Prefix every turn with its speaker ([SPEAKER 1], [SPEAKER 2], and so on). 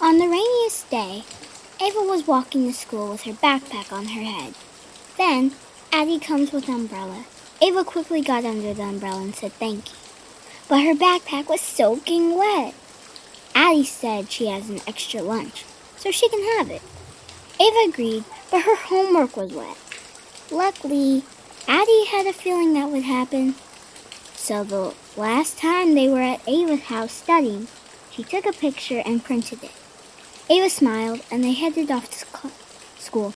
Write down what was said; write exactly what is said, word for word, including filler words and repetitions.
[SPEAKER 1] On the rainiest day, Ava was walking to school with her backpack on her head. Then, Addie comes with an umbrella. Ava quickly got under the umbrella and said thank you. But her backpack was soaking wet. Addie said she has an extra lunch, so she can have it. Ava agreed, but her homework was wet. Luckily, Addie had a feeling that would happen. So the last time they were at Ava's house studying, she took a picture and printed it. Ava smiled, and they headed off to school.